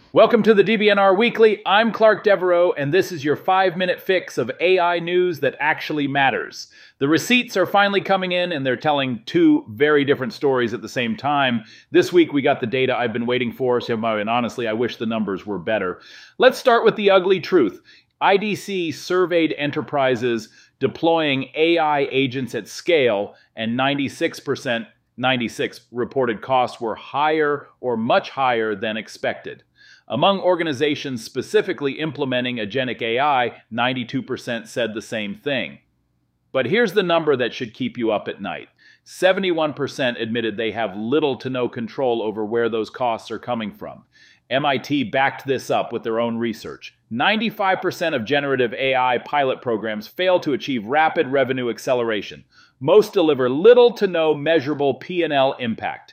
Welcome to the DBNR Weekly. I'm Clark Devereaux, and this is your 5-minute fix of AI news that actually matters. The receipts are finally coming in, and they're telling two very different stories at the same time. This week, we got the data I've been waiting for, and honestly, I wish the numbers were better. Let's start with the ugly truth. IDC surveyed enterprises deploying AI agents at scale, and 96 reported costs were higher or much higher than expected. Among organizations specifically implementing agentic AI, 92% said the same thing. But here's the number that should keep you up at night. 71% admitted they have little to no control over where those costs are coming from. MIT backed this up with their own research. 95% of generative AI pilot programs fail to achieve rapid revenue acceleration. Most deliver little to no measurable P&L impact.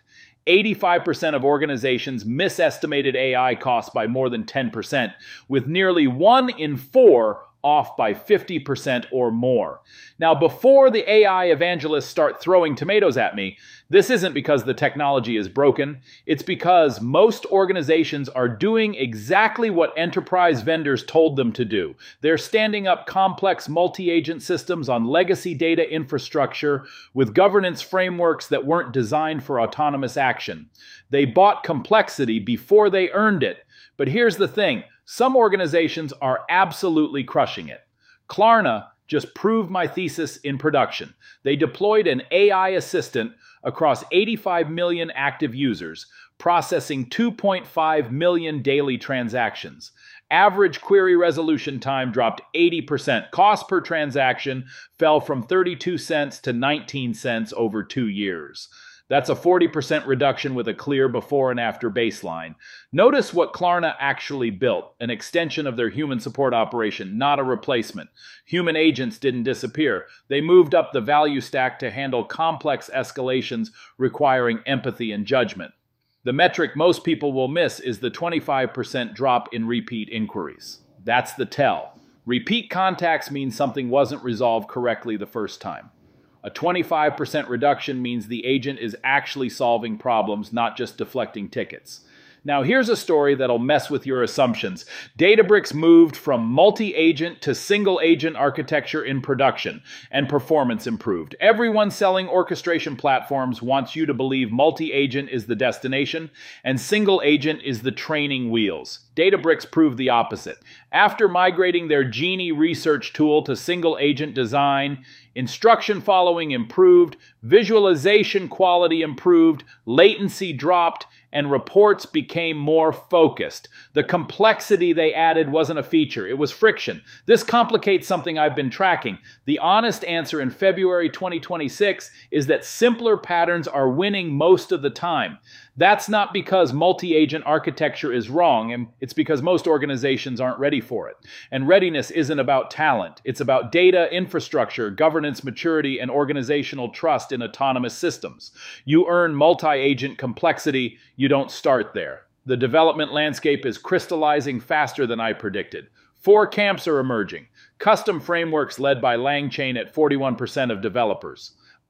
85% of organizations misestimated AI costs by more than 10%, with nearly 1 in 4 off by 50% or more. Now, before the AI evangelists start throwing tomatoes at me, this isn't because the technology is broken. It's because most organizations are doing exactly what enterprise vendors told them to do. They're standing up complex multi-agent systems on legacy data infrastructure with governance frameworks that weren't designed for autonomous action. They bought complexity before they earned it. But here's the thing. Some organizations are absolutely crushing it. Klarna just proved my thesis in production. They deployed an AI assistant across 85 million active users, processing 2.5 million daily transactions. Average query resolution time dropped 80%. Cost per transaction fell from 32 cents to 19 cents over 2 years. That's a 40% reduction with a clear before and after baseline. Notice what Klarna actually built, an extension of their human support operation, not a replacement. Human agents didn't disappear. They moved up the value stack to handle complex escalations requiring empathy and judgment. The metric most people will miss is the 25% drop in repeat inquiries. That's the tell. Repeat contacts means something wasn't resolved correctly the first time. A 25% reduction means the agent is actually solving problems, not just deflecting tickets. Now, here's a story that'll mess with your assumptions. Databricks moved from multi-agent to single-agent architecture in production, and performance improved. Everyone selling orchestration platforms wants you to believe multi-agent is the destination, and single-agent is the training wheels. Databricks proved the opposite. After migrating their Genie research tool to single-agent design, instruction following improved, visualization quality improved, latency dropped, and reports became more focused. The complexity they added wasn't a feature, it was friction. This complicates something I've been tracking. The honest answer in February 2026 is that simpler patterns are winning most of the time. That's not because multi-agent architecture is wrong, and it's because most organizations aren't ready for it. And readiness isn't about talent. It's about data, infrastructure, governance maturity, and organizational trust in autonomous systems. You earn multi-agent complexity, you don't start there. The development landscape is crystallizing faster than I predicted. 4 camps are emerging. Custom frameworks led by LangChain at 41% of developers.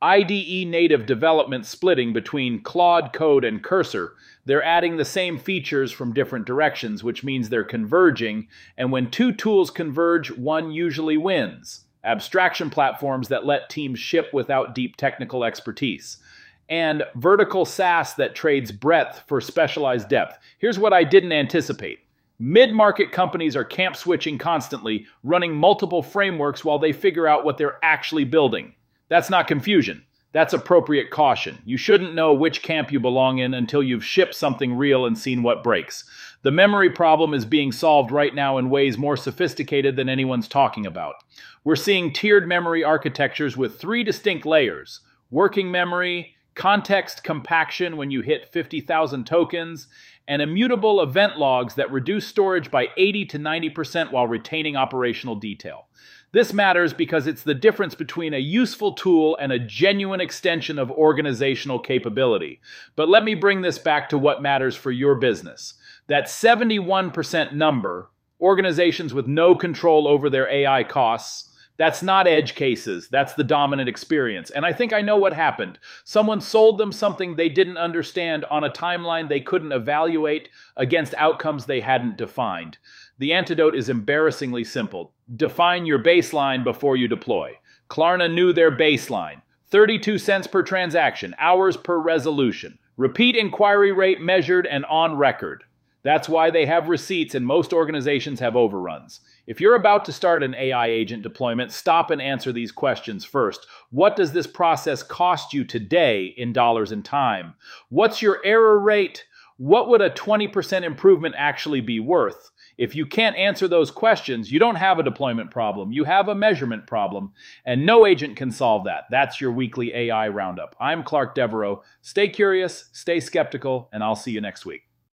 IDE native development splitting between Claude Code and Cursor. They're adding the same features from different directions, which means they're converging, and when two tools converge, one usually wins. Abstraction platforms that let teams ship without deep technical expertise. And vertical SaaS that trades breadth for specialized depth. Here's what I didn't anticipate. Mid-market companies are camp switching constantly, running multiple frameworks while they figure out what they're actually building. That's not confusion. That's appropriate caution. You shouldn't know which camp you belong in until you've shipped something real and seen what breaks. The memory problem is being solved right now in ways more sophisticated than anyone's talking about. We're seeing tiered memory architectures with 3 distinct layers: working memory, context compaction when you hit 50,000 tokens, and immutable event logs that reduce storage by 80 to 90% while retaining operational detail. This matters because it's the difference between a useful tool and a genuine extension of organizational capability. But let me bring this back to what matters for your business. That 71% number, organizations with no control over their AI costs, That's not edge cases. That's the dominant experience. And I think I know what happened. Someone sold them something they didn't understand on a timeline they couldn't evaluate against outcomes they hadn't defined. The antidote is embarrassingly simple. Define your baseline before you deploy. Klarna knew their baseline. 32 cents per transaction, hours per resolution. Repeat inquiry rate measured and on record. That's why they have receipts and most organizations have overruns. If you're about to start an AI agent deployment, stop and answer these questions first. What does this process cost you today in dollars and time? What's your error rate? What would a 20% improvement actually be worth? If you can't answer those questions, you don't have a deployment problem. You have a measurement problem, and no agent can solve that. That's your weekly AI roundup. I'm Clark Devereaux. Stay curious, stay skeptical, and I'll see you next week.